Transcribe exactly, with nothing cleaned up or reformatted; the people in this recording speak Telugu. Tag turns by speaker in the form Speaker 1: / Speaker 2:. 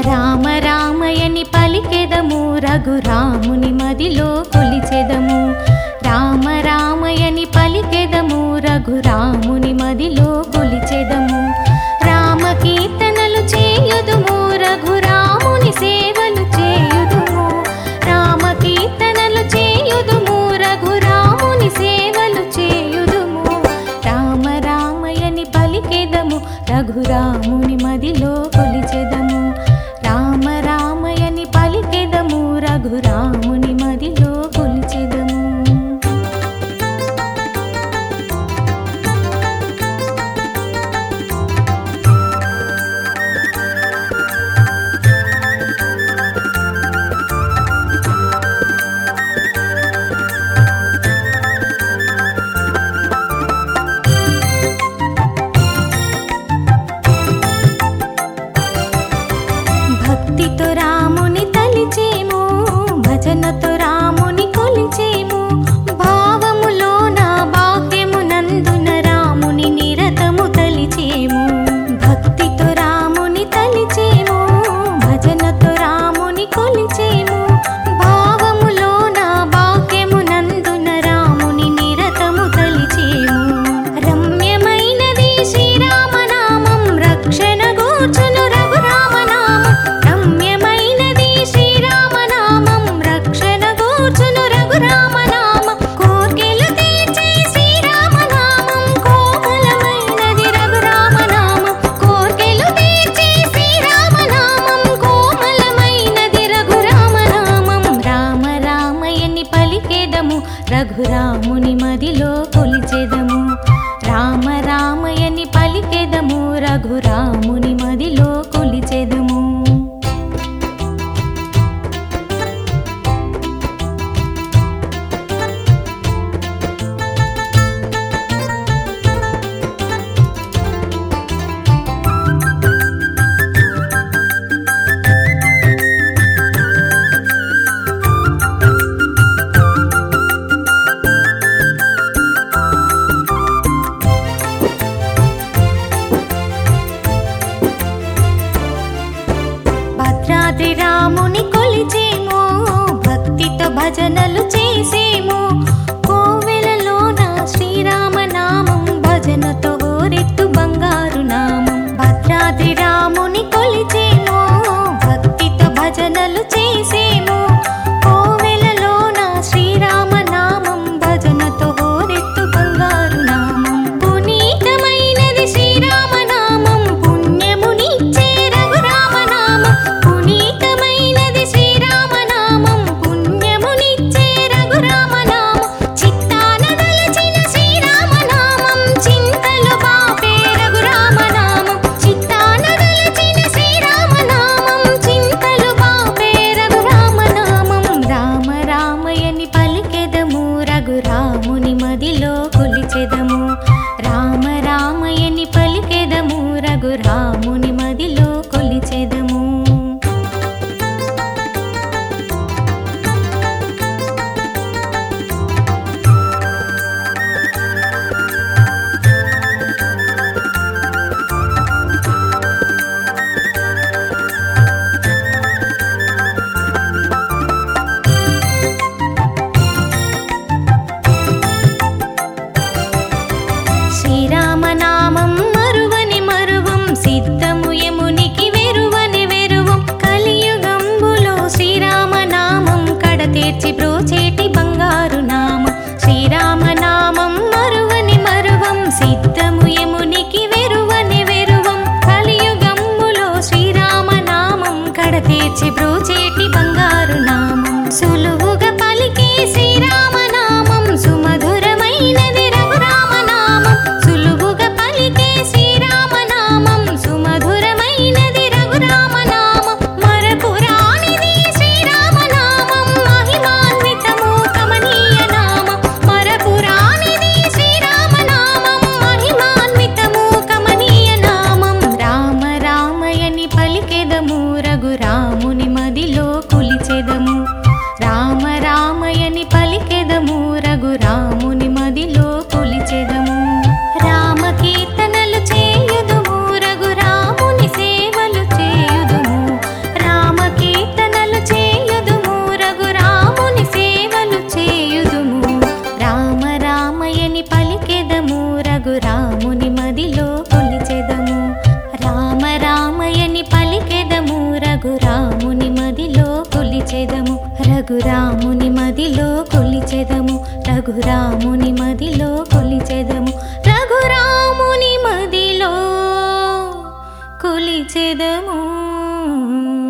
Speaker 1: రామ రామయని పలికెదము రఘురాముని మదిలో కొలిచెదము రామ రామయని పలికెదము రఘురాముని మదిలో కొలిచెదము రామ కీర్తనలు చేయుదుము రఘురాముని సేవలు చేయుదుము రామ కీర్తనలు చేయుదుము రఘురాముని సేవలు చేయుదుము రామ రామయని పలికెదము రఘురాముని మదిలో కొలిచెదము రామ రామయని పలికెదము రఘురాముని మదిలో కొలిచెదము భక్తితో రాముని తలిచేము భజనతో రాముని కొలిచేము భావములోన బాహ్యమునందున రాముని నిరతము తలిచేము భక్తితో రాముని తలిచేము భజనతో రాముని కొలిచేము భావములోన బాహ్యమునందున రాముని నిరతము తలిచేము రమ్యమైనది శ్రీరామనామం రక్షణ గూర్చును రఘురామనామం రమ్యమైనది శ్రీరామనామం రక్షణ గూర్చును రఘురామనామం కోర్కెలు తీర్చే శ్రీరామనామం కోమలమైనది రఘురామనామం కోర్కెలు తీర్చే శ్రీరామనామం కోమలమైనది రఘురామనామం రామ రామయని పలికెదము రఘురాముని మదిలో కొలిచెదము రామ రామయని పలికెదము రఘురాముని మదిలో కొలిచెదము భద్రాద్రి రాముని కొలిచేము భక్తితో భజనలు చేసేము కోవెలలోన శ్రీరామనామం భజనతో ఓరెత్తు బంగారు నామం భద్రాద్రి రాముని కొలిచేము భక్తితో భజనలు చేసేము కోవెలలోన శ్రీరామనామం భజనతో ఓరెత్తు బంగారు నామం పునీతమైనది శ్రీరామనామం పుణ్యమునిచ్చే రఘురామనామం పునీతమైనది శ్రీరామనామం పుణ్యమునిచ్చే రఘురామనామం చిత్తాన దలచిన శ్రీరామనామం చింతలు బాపే రఘురామనామం చిత్తాన దలచిన శ్రీరామనామం చింతలు బాపే రఘురామనామం రామ రామయని పలికెదము రఘురాముని మదిలో కొలిచెదము రామ రామయని పలికెదము రఘురాముని మదిలో కొలిచెదము శ్రీరామనామం మరువని మరువం సిద్ధము యమునికి వెరువని వెరువం కలియుగంబులో శ్రీరామనామం కడతీర్చి బ్రోచేటి బంగారు నామం శ్రీరామనామం మరువని మరువం సిద్ధము యమునికి వెరువని వెరువం కలియుగంబులో శ్రీరామనామం కడతీర్చి బ్రోచేటి బంగారు నామం సులువుగా పలికే శ్రీరామనామం సుమధురమైనది రఘురామనామం సులువుగా పలికే శ్రీరామనామం సుమధురమైనది రఘురామనామం మరపురానిది శ్రీరామనామం మహిమాన్వితము కమనీయ నామం మరపురానిది శ్రీరామనామం మహిమాన్వితము కమనీయ నామం రామ రామయని పలికెదము రఘురాముని మదిలో కొలిచెదము రామ రామయని పలికెదము రఘురాముని మదిలో కొలిచెదము రామ కీర్తనలు చేయుదుము రఘురాముని సేవలు చేయుదుము రఘురాముని మదిలో కొలిచెదము రఘురాముని మదిలో కొలిచెదము రఘురాముని మదిలో కొలిచెదము రఘురాముని మదిలో కొలిచెదము